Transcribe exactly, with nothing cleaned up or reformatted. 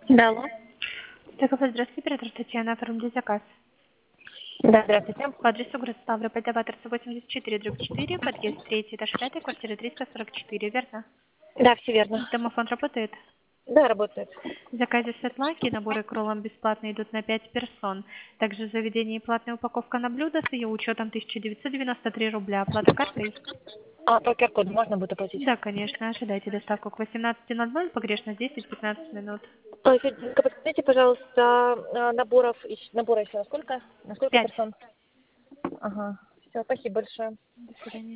Да, алло. Так, здравствуйте, оператор Татьяна, оформили заказ. Да, здравствуйте. По адресу город Ставрополь, Даваторца восемьдесят четыре, дробь четыре, подъезд третий, этаж пятый, квартира триста сорок четыре, верно? Да, все верно. Домофон работает? Да, работает. В заказе сетлаки наборы к роллам бесплатно идут на пять персон. Также в заведении платная упаковка на блюдо с ее учетом тысяча девятьсот девяносто три рубля. Оплата картой? А по q коду можно будет оплатить? Да, конечно. Ожидайте доставку к восемнадцати ноль ноль, погрешно десять-пятнадцать минут. Ой, Феденька, подскажите, пожалуйста, а, наборов, ещё- набора еще на сколько? На сколько Пять. персон? Ага. Все, спасибо большое. До свидания.